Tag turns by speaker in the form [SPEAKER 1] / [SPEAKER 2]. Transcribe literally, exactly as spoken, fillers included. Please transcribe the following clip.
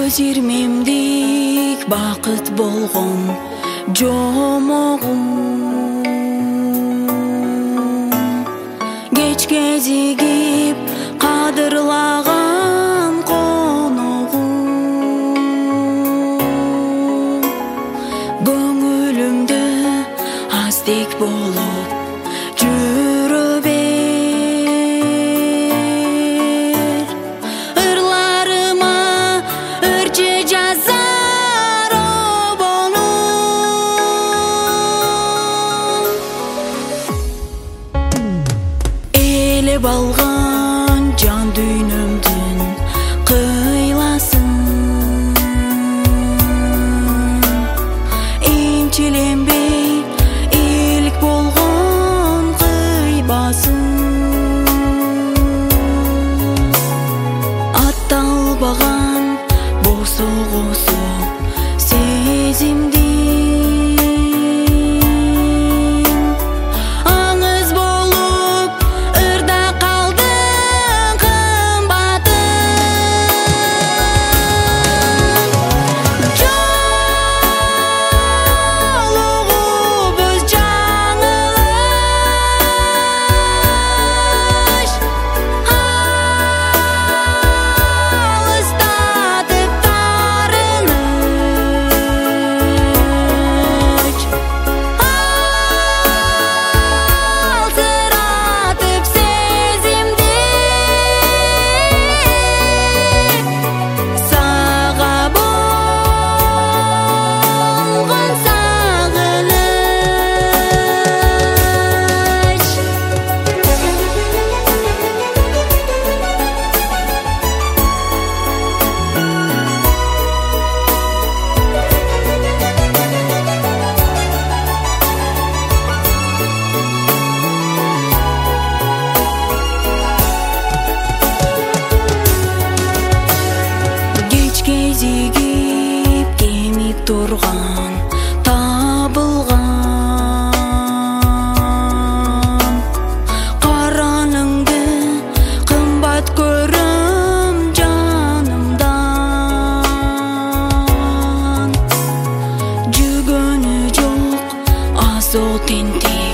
[SPEAKER 1] Көзермемдик бақыт болғым жомоғым, кечке зигип қадырлаган коногым, көңүлүмдө аздек болуп жүрө бер. Ырларыма өрчү жазар обонум, элеп алган жан дүйнөмдүн кыйласын, инчиленбей илик болгон кыйбасын, атталбаган босогосу сезимдин, аңыз болуп ырда калдың кымбатын. Жолугубуз жаңылыш, алыстатып тарыныч, алсыратып сезимди, сага болгон сагыныч. Кечке зигип кемип турган табылган, караныңды кымбат көрөм жанымдан, жүгөнү жок азот тентек